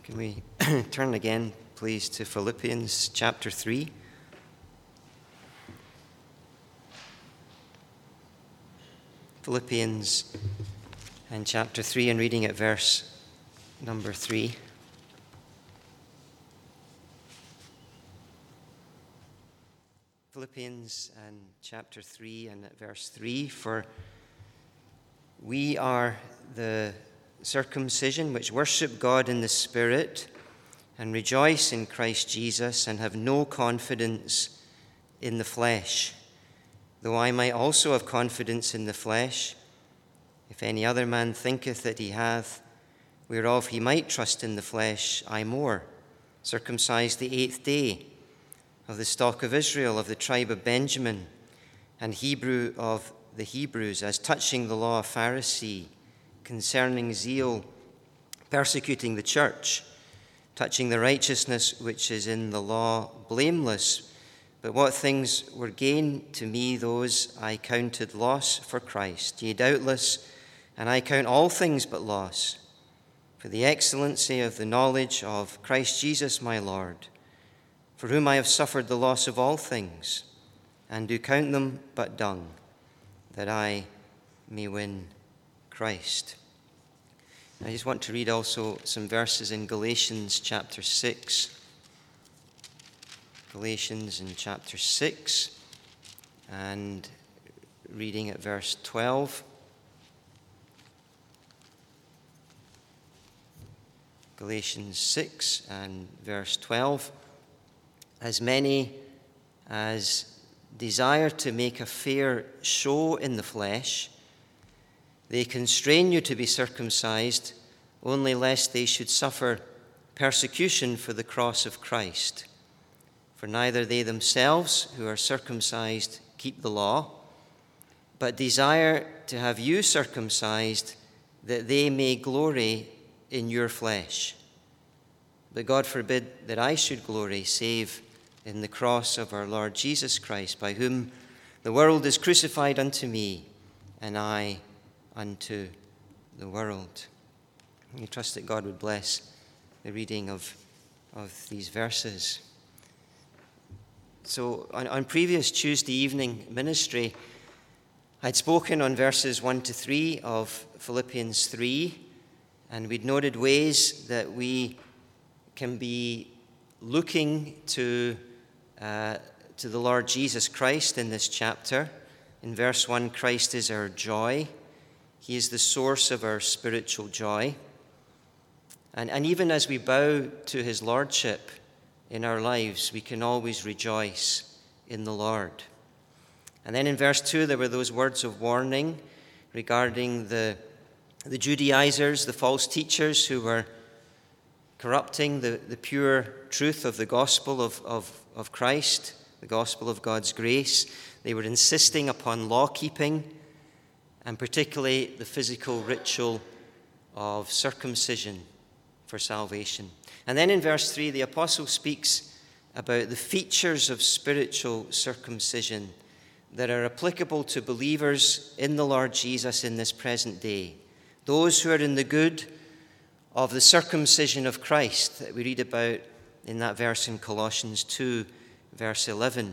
Can we turn again, please, to Philippians chapter 3? Philippians and chapter 3, and reading at verse number 3. Philippians and chapter 3 and at verse 3, for we are the circumcision which worship God in the Spirit and rejoice in Christ Jesus and have no confidence in the flesh, though I might also have confidence in the flesh. If any other man thinketh that he hath, whereof he might trust in the flesh, I more, circumcised the 8th day, of the stock of Israel, of the tribe of Benjamin, and Hebrew of the Hebrews, as touching the law of Pharisee, concerning zeal, persecuting the church, touching the righteousness which is in the law, blameless. But what things were gain to me, those I counted loss for Christ. Yea, doubtless, and I count all things but loss, for the excellency of the knowledge of Christ Jesus my Lord, for whom I have suffered the loss of all things, and do count them but dung, that I may win Christ. I just want to read also some verses in Galatians chapter 6. Galatians in chapter 6, and reading at verse 12. Galatians 6 and verse 12. As many as desire to make a fair show in the flesh, they constrain you to be circumcised, only lest they should suffer persecution for the cross of Christ. For neither they themselves who are circumcised keep the law, but desire to have you circumcised, that they may glory in your flesh. But God forbid that I should glory, save in the cross of our Lord Jesus Christ, by whom the world is crucified unto me, and I unto the world. We trust that God would bless the reading of these verses. So on previous Tuesday evening ministry, I'd spoken on verses 1 to 3 of Philippians 3, and we'd noted ways that we can be looking to the Lord Jesus Christ in this chapter. In verse 1, Christ is our joy. He is the source of our spiritual joy. And even as we bow to his lordship in our lives, we can always rejoice in the Lord. And then in verse 2, there were those words of warning regarding the Judaizers, the false teachers who were corrupting the pure truth of the gospel of Christ, the gospel of God's grace. They were insisting upon law-keeping, and particularly the physical ritual of circumcision for salvation. And then in verse 3, the apostle speaks about the features of spiritual circumcision that are applicable to believers in the Lord Jesus in this present day. Those who are in the good of the circumcision of Christ that we read about in that verse in Colossians 2, verse 11.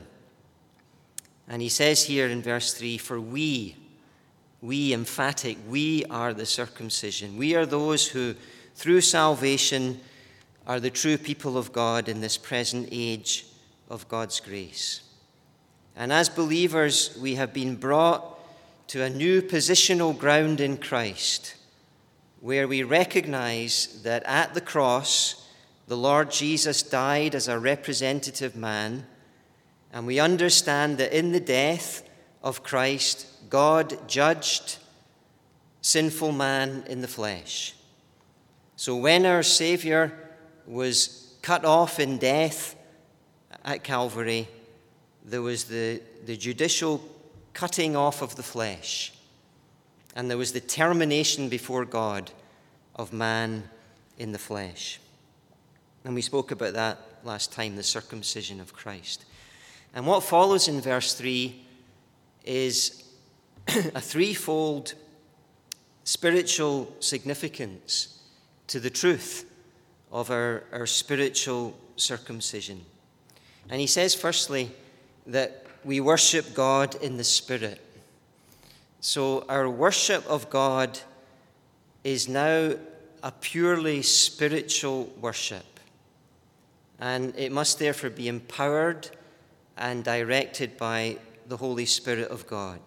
And he says here in verse 3, for we emphatic, we are the circumcision. We are those who, through salvation, are the true people of God in this present age of God's grace. And as believers, we have been brought to a new positional ground in Christ, where we recognize that at the cross, the Lord Jesus died as a representative man, and we understand that in the death of Christ, God judged sinful man in the flesh. So when our Savior was cut off in death at Calvary, there was the judicial cutting off of the flesh, and there was the termination before God of man in the flesh. And we spoke about that last time, the circumcision of Christ. And what follows in verse 3 is a threefold spiritual significance to the truth of our spiritual circumcision. And he says, firstly, that we worship God in the Spirit. So our worship of God is now a purely spiritual worship. And it must therefore be empowered and directed by the Holy Spirit of God.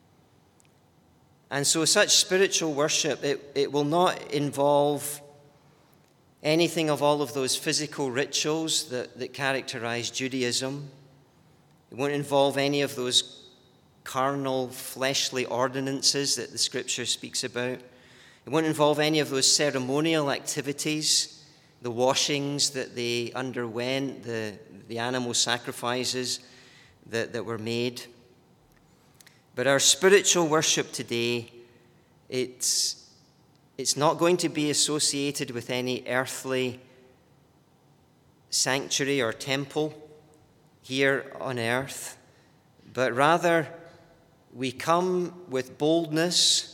And so such spiritual worship, it will not involve anything of all of those physical rituals that characterize Judaism. It won't involve any of those carnal, fleshly ordinances that the Scripture speaks about. It won't involve any of those ceremonial activities, the washings that they underwent, the animal sacrifices that were made. But our spiritual worship today, it's not going to be associated with any earthly sanctuary or temple here on earth, but rather we come with boldness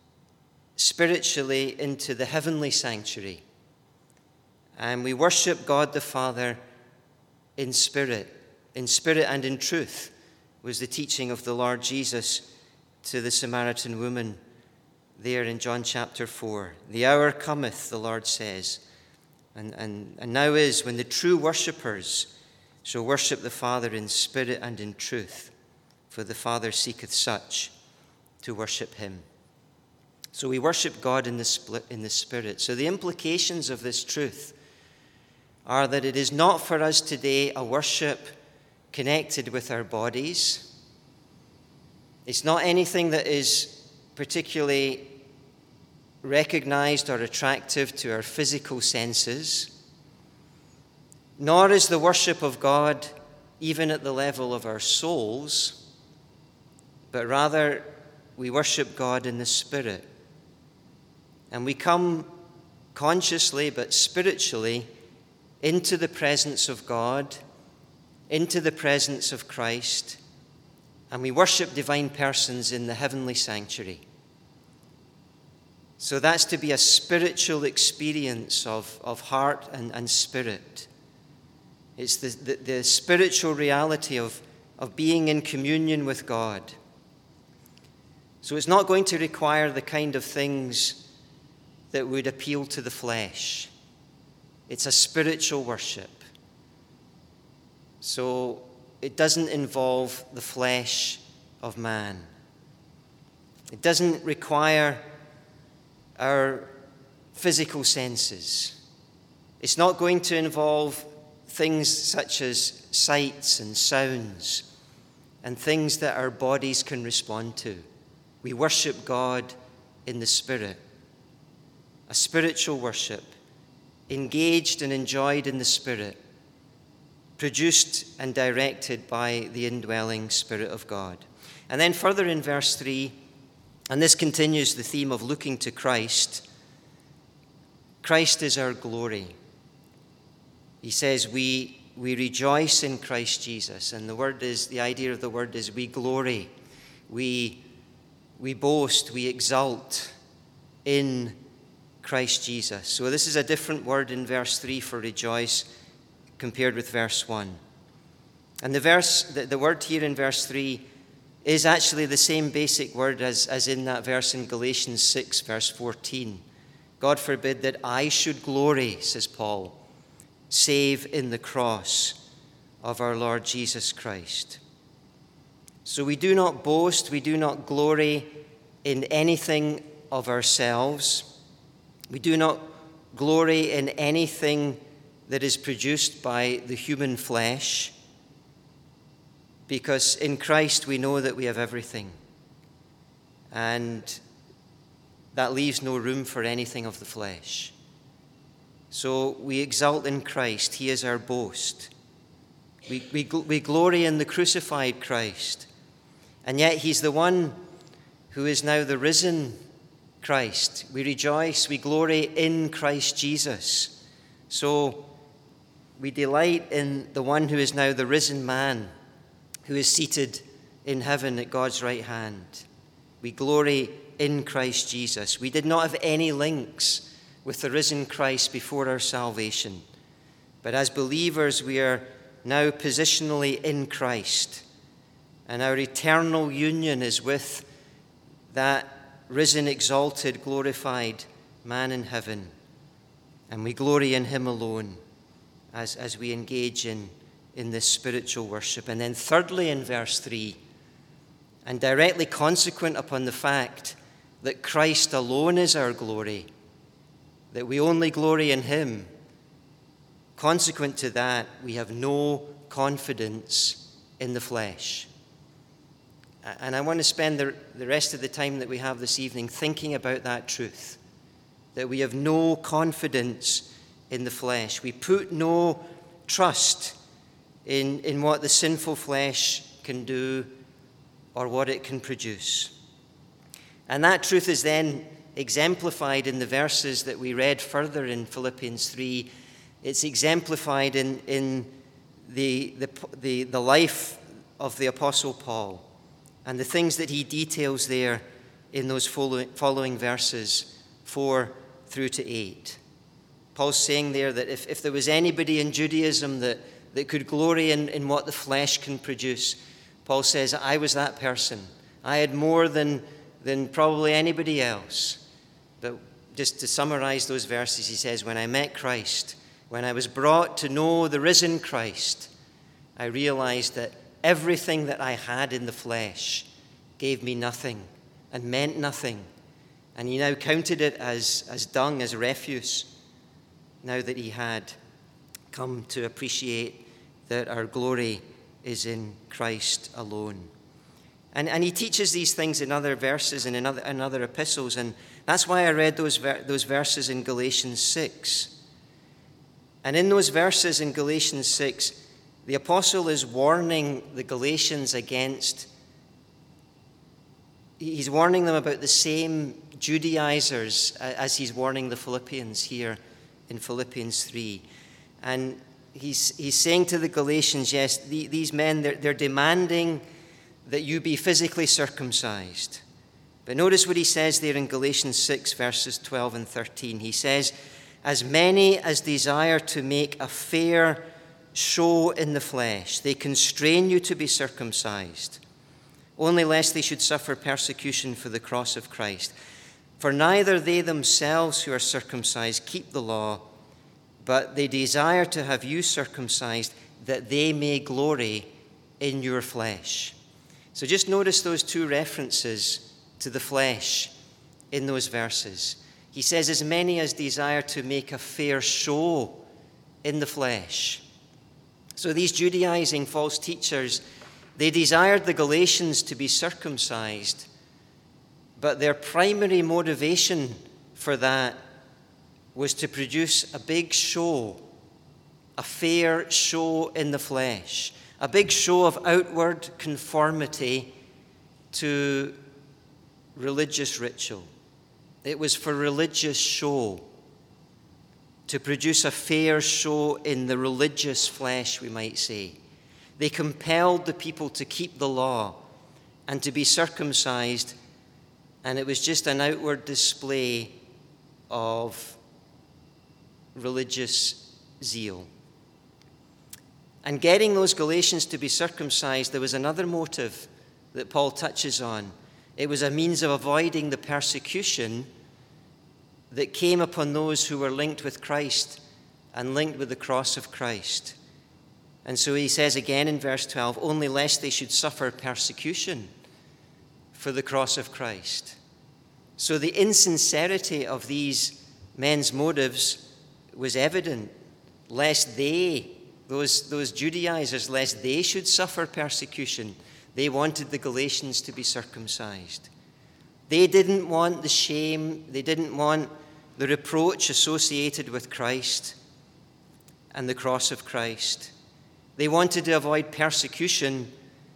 spiritually into the heavenly sanctuary, and we worship God the Father in spirit and in truth, was the teaching of the Lord Jesus to the Samaritan woman there in John chapter 4. The hour cometh, the Lord says, and now is when the true worshippers shall worship the Father in spirit and in truth, for the Father seeketh such to worship him. So we worship God in the Spirit. So the implications of this truth are that it is not for us today a worship connected with our bodies. It's not anything that is particularly recognized or attractive to our physical senses, nor is the worship of God even at the level of our souls, but rather we worship God in the Spirit. And we come consciously but spiritually into the presence of God, into the presence of Christ, and we worship divine persons in the heavenly sanctuary. So that's to be a spiritual experience of heart and spirit. It's the spiritual reality of being in communion with God. So it's not going to require the kind of things that would appeal to the flesh. It's a spiritual worship. So it doesn't involve the flesh of man. It doesn't require our physical senses. It's not going to involve things such as sights and sounds and things that our bodies can respond to. We worship God in the Spirit. A spiritual worship, engaged and enjoyed in the Spirit, produced and directed by the indwelling Spirit of God. And then further in verse 3, and this continues the theme of looking to Christ, Christ is our glory. He says we rejoice in Christ Jesus, and the idea of the word is we glory, we boast, we exult in Christ Jesus. So this is a different word in verse 3 for rejoice compared with verse 1. And the word here in verse 3 is actually the same basic word as in that verse in Galatians 6, verse 14. God forbid that I should glory, says Paul, save in the cross of our Lord Jesus Christ. So we do not boast, we do not glory in anything of ourselves. We do not glory in anything that is produced by the human flesh, because in Christ we know that we have everything, and that leaves no room for anything of the flesh. So we exult in Christ. He is our boast. We glory in the crucified Christ, and yet he's the one who is now the risen Christ. We rejoice, we glory in Christ Jesus. So we delight in the one who is now the risen man, who is seated in heaven at God's right hand. We glory in Christ Jesus. We did not have any links with the risen Christ before our salvation. But as believers, we are now positionally in Christ, and our eternal union is with that risen, exalted, glorified man in heaven. And we glory in him alone as we engage in this spiritual worship. And then thirdly, in verse 3, and directly consequent upon the fact that Christ alone is our glory, that we only glory in him, consequent to that, we have no confidence in the flesh. And I want to spend the rest of the time that we have this evening thinking about that truth, that we have no confidence in the flesh. We put no trust in what the sinful flesh can do or what it can produce. And that truth is then exemplified in the verses that we read further in Philippians 3. It's exemplified in the life of the Apostle Paul and the things that he details there in those following verses 4 through to 8. Paul's saying there that if there was anybody in Judaism that could glory in what the flesh can produce, Paul says, I was that person. I had more than probably anybody else. But just to summarize those verses, he says, when I met Christ, when I was brought to know the risen Christ, I realized that everything that I had in the flesh gave me nothing and meant nothing. And he now counted it as dung, as refuse, now that he had come to appreciate that our glory is in Christ alone. And he teaches these things in other verses and in other epistles, and that's why I read those verses in Galatians 6. And in those verses in Galatians 6, the apostle is warning the Galatians he's warning them about the same Judaizers as he's warning the Philippians here in Philippians 3. And he's saying to the Galatians, yes, these men, they're demanding that you be physically circumcised. But notice what he says there in Galatians 6, verses 12 and 13. He says, as many as desire to make a fair show in the flesh, they constrain you to be circumcised, only lest they should suffer persecution for the cross of Christ. For neither they themselves who are circumcised keep the law, but they desire to have you circumcised, that they may glory in your flesh. So just notice those two references to the flesh in those verses. He says, as many as desire to make a fair show in the flesh. So these Judaizing false teachers, they desired the Galatians to be circumcised, but their primary motivation for that was to produce a big show, a fair show in the flesh, a big show of outward conformity to religious ritual. It was for religious show, to produce a fair show in the religious flesh, we might say. They compelled the people to keep the law and to be circumcised, and it was just an outward display of religious zeal. And getting those Galatians to be circumcised, there was another motive that Paul touches on. It was a means of avoiding the persecution that came upon those who were linked with Christ and linked with the cross of Christ. And so he says again in verse 12, only lest they should suffer persecution for the cross of Christ. So the insincerity of these men's motives was evident, lest those Judaizers, lest they should suffer persecution. They wanted the Galatians to be circumcised. They didn't want the shame, they didn't want the reproach associated with Christ and the cross of Christ. They wanted to avoid persecution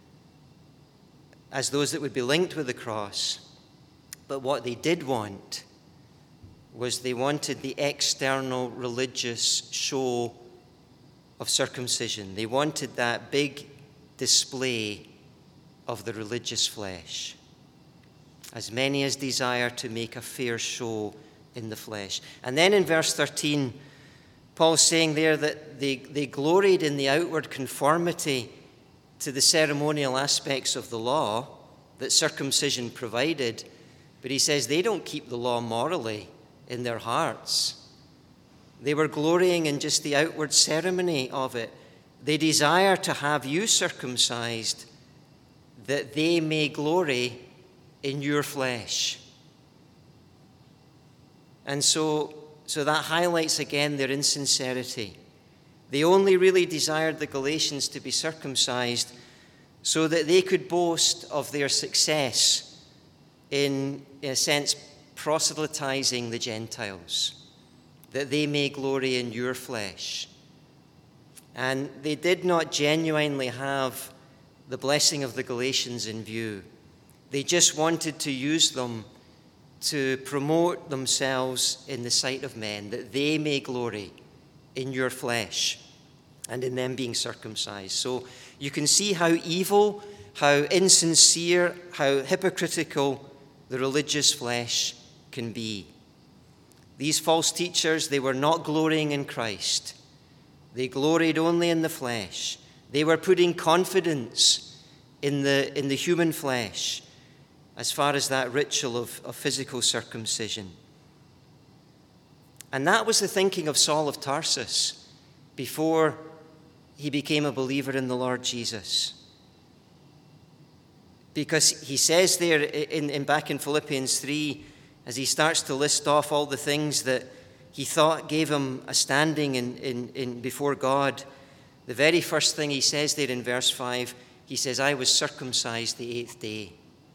as those that would be linked with the cross. But what they did want was they wanted the external religious show of circumcision. They wanted that big display of the religious flesh. As many as desire to make a fair show in the flesh. And then in verse 13, Paul's saying there that they gloried in the outward conformity to the ceremonial aspects of the law that circumcision provided, but he says they don't keep the law morally in their hearts. They were glorying in just the outward ceremony of it. They desire to have you circumcised that they may glory in your flesh. And so that highlights again their insincerity. They only really desired the Galatians to be circumcised so that they could boast of their success in a sense, proselytizing the Gentiles, that they may glory in your flesh. And they did not genuinely have the blessing of the Galatians in view. They just wanted to use them to promote themselves in the sight of men, that they may glory in your flesh and in them being circumcised. So you can see how evil, how insincere, how hypocritical the religious flesh can be. These false teachers, they were not glorying in Christ. They gloried only in the flesh. They were putting confidence in the human flesh as far as that ritual of physical circumcision. And that was the thinking of Saul of Tarsus before he became a believer in the Lord Jesus. Because he says there back in Philippians 3, as he starts to list off all the things that he thought gave him a standing in before God, the very first thing he says there in verse 5, he says, I was circumcised the 8th day.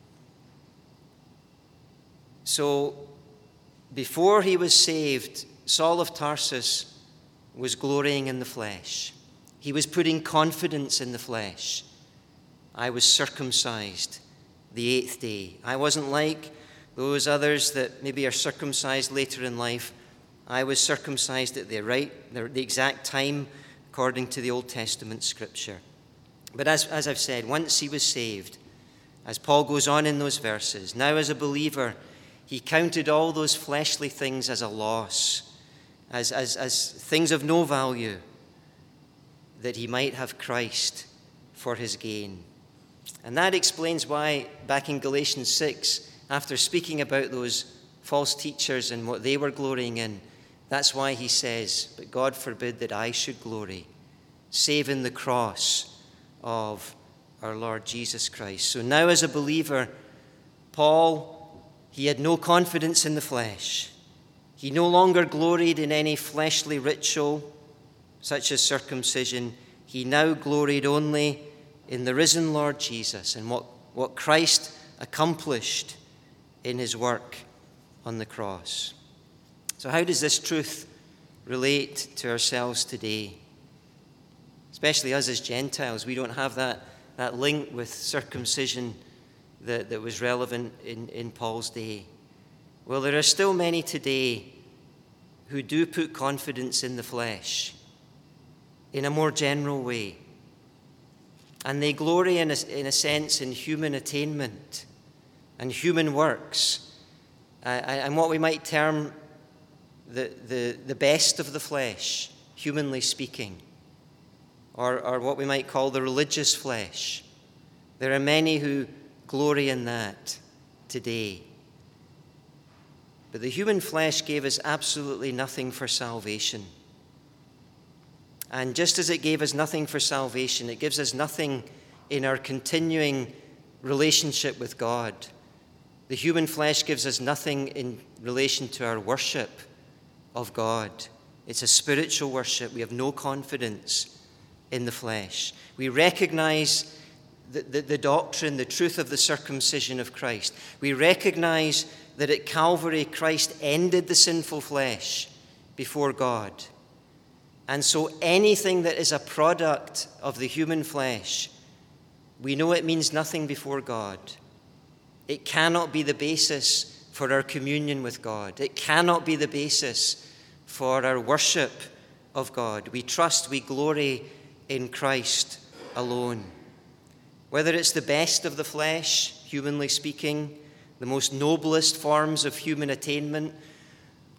So before he was saved, Saul of Tarsus was glorying in the flesh. He was putting confidence in the flesh. I was circumcised the 8th day. I wasn't like those others that maybe are circumcised later in life. I was circumcised at the exact time according to the Old Testament scripture. But as I've said, once he was saved, as Paul goes on in those verses, now as a believer, he counted all those fleshly things as a loss, as things of no value, that he might have Christ for his gain. And that explains why, back in Galatians 6, after speaking about those false teachers and what they were glorying in, that's why he says, but God forbid that I should glory, save in the cross of our Lord Jesus Christ. So now as a believer, Paul, he had no confidence in the flesh. He no longer gloried in any fleshly ritual, such as circumcision. He now gloried only in the risen Lord Jesus and what Christ accomplished in his work on the cross. So how does this truth relate to ourselves today? Especially us as Gentiles, we don't have that link with circumcision that was relevant in Paul's day. Well, there are still many today who do put confidence in the flesh in a more general way. And they glory, in a sense, in human attainment and human works, and what we might term the best of the flesh, humanly speaking, or what we might call the religious flesh. There are many who glory in that today. But the human flesh gave us absolutely nothing for salvation. And just as it gave us nothing for salvation, it gives us nothing in our continuing relationship with God. The human flesh gives us nothing in relation to our worship of God. It's a spiritual worship. We have no confidence in the flesh. We recognize the doctrine, the truth of the circumcision of Christ. We recognize that at Calvary, Christ ended the sinful flesh before God. And so anything that is a product of the human flesh, we know it means nothing before God. It cannot be the basis for our communion with God. It cannot be the basis for our worship of God. We trust, we glory in Christ alone. Whether it's the best of the flesh, humanly speaking, the most noblest forms of human attainment,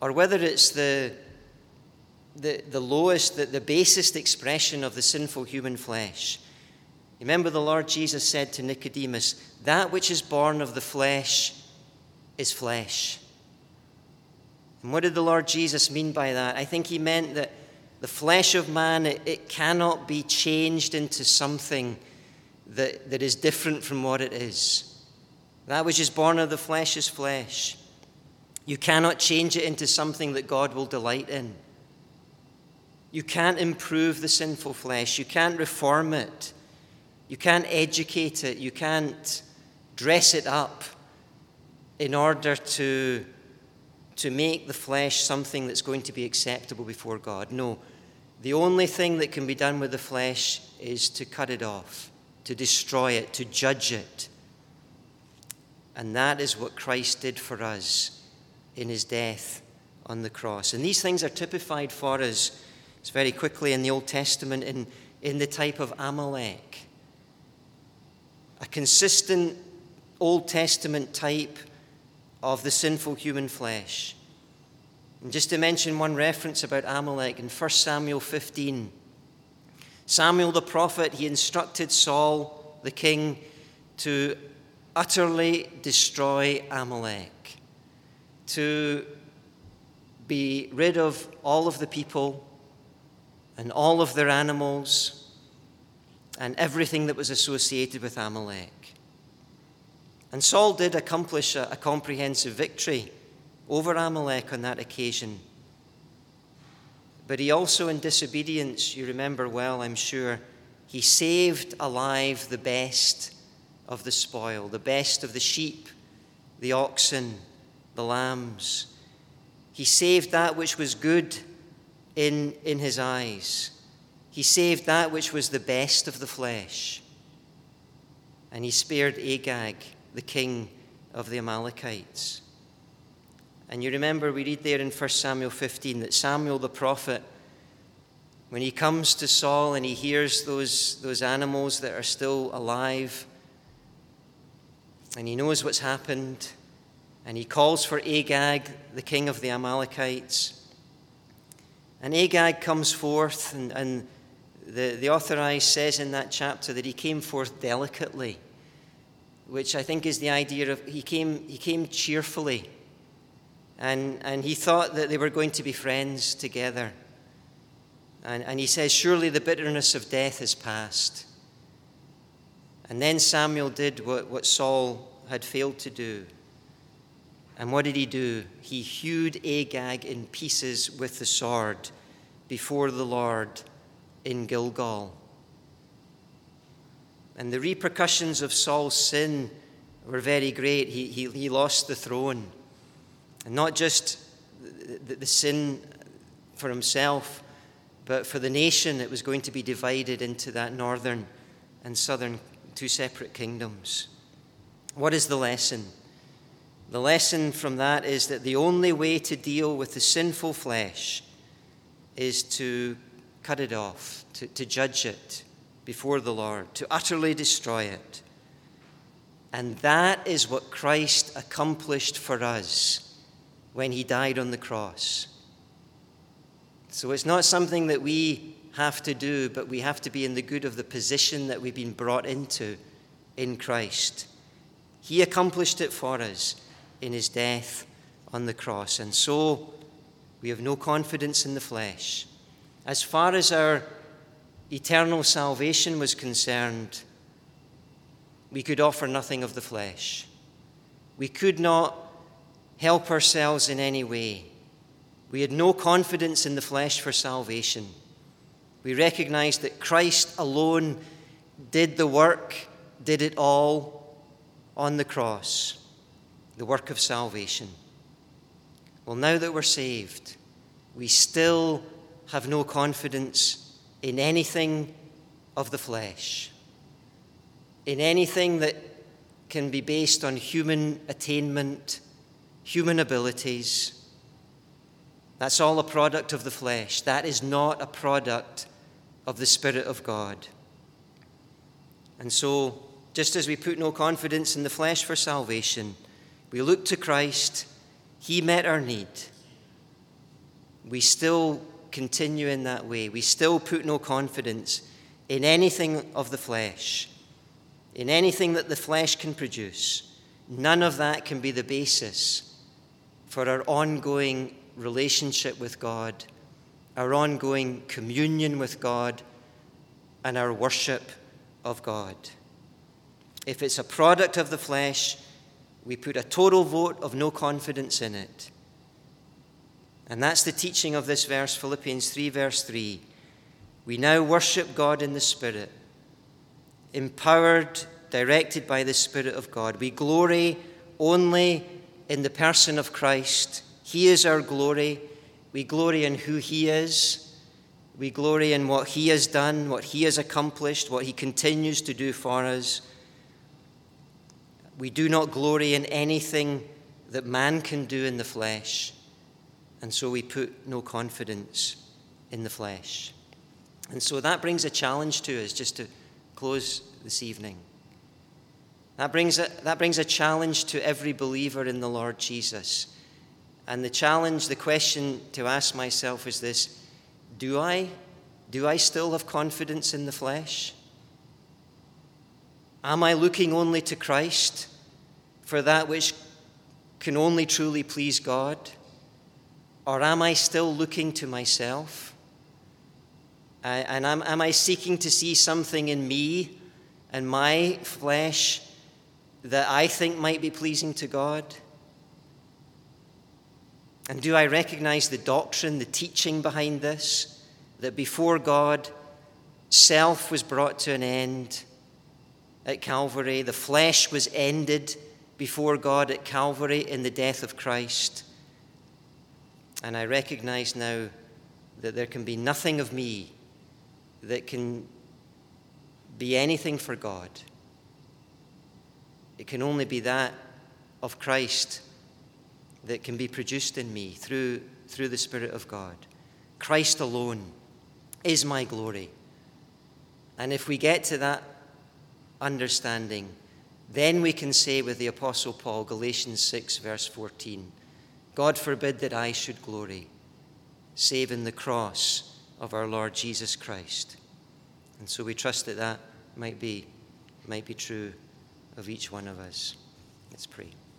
or whether it's the lowest, the basest expression of the sinful human flesh. Remember, the Lord Jesus said to Nicodemus, that which is born of the flesh is flesh. And what did the Lord Jesus mean by that? I think he meant that the flesh of man, it cannot be changed into something that is different from what it is. That which is born of the flesh is flesh. You cannot change it into something that God will delight in. You can't improve the sinful flesh. You can't reform it. You can't educate it. You can't dress it up in order to make the flesh something that's going to be acceptable before God. No, the only thing that can be done with the flesh is to cut it off, to destroy it, to judge it. And that is what Christ did for us in his death on the cross. And these things are typified for us, it's very quickly in the Old Testament, in the type of Amalek. A consistent Old Testament type of the sinful human flesh. And just to mention one reference about Amalek, in 1 Samuel 15, Samuel the prophet, he instructed Saul, the king, to utterly destroy Amalek, to be rid of all of the people and all of their animals and everything that was associated with Amalek. And Saul did accomplish a comprehensive victory over Amalek on that occasion. But he also, in disobedience, you remember well, I'm sure, he saved alive the best of the spoil, the best of the sheep, the oxen, the lambs. He saved that which was good in his eyes. He saved that which was the best of the flesh. And he spared Agag, the king of the Amalekites. And you remember, we read there in 1 Samuel 15 that Samuel the prophet, when he comes to Saul and he hears those animals that are still alive, and he knows what's happened, and he calls for Agag, the king of the Amalekites. And Agag comes forth, and the authorized says in that chapter that he came forth delicately, which I think is the idea of he came cheerfully. And he thought that they were going to be friends together. And he says, surely the bitterness of death is past. And then Samuel did what Saul had failed to do. And what did he do? He hewed Agag in pieces with the sword before the Lord in Gilgal. And the repercussions of Saul's sin were very great. He lost the throne. And not just the sin for himself, but for the nation. It was going to be divided into that northern and southern two separate kingdoms. What is the lesson? The lesson from that is that the only way to deal with the sinful flesh is to cut it off, to judge it before the Lord, to utterly destroy it. And that is what Christ accomplished for us when he died on the cross. So it's not something that we have to do, but we have to be in the good of the position that we've been brought into in Christ. He accomplished it for us in his death on the cross. And so we have no confidence in the flesh. As far as our eternal salvation was concerned, we could offer nothing of the flesh. We could not help ourselves in any way. We had no confidence in the flesh for salvation. We recognized that Christ alone did the work, did it all on the cross, the work of salvation. Well, now that we're saved, we still have no confidence in anything of the flesh, in anything that can be based on human attainment, human abilities. That's all a product of the flesh. That is not a product of the Spirit of God. And so, just as we put no confidence in the flesh for salvation, we look to Christ. He met our need. we still continue in that way. We still put no confidence in anything of the flesh, in anything that the flesh can produce. None of that can be the basis for our ongoing relationship with God, our ongoing communion with God, and our worship of God. If it's a product of the flesh, we put a total vote of no confidence in it. And that's the teaching of this verse, Philippians 3, verse 3. We now worship God in the Spirit, empowered, directed by the Spirit of God. We glory only in the person of Christ. He is our glory. We glory in who He is. We glory in what He has done, what He has accomplished, what He continues to do for us. We do not glory in anything that man can do in the flesh, and so we put no confidence in the flesh. And so that brings a challenge to us, just to close this evening. That brings a challenge to every believer in the Lord Jesus. And the question to ask myself is this: do I still have confidence in the flesh? Am I looking only to Christ for that which can only truly please God? Or am I still looking to myself? And am I seeking to see something in me and my flesh that I think might be pleasing to God? And do I recognize the doctrine, the teaching behind this, that before God, self was brought to an end at Calvary? The flesh was ended before God at Calvary in the death of Christ. And I recognize now that there can be nothing of me that can be anything for God. It can only be that of Christ that can be produced in me through the Spirit of God. Christ alone is my glory. And if we get to that understanding, then we can say with the Apostle Paul, Galatians 6, verse 14, God forbid that I should glory, save in the cross of our Lord Jesus Christ. And so we trust that might be true of each one of us. Let's pray.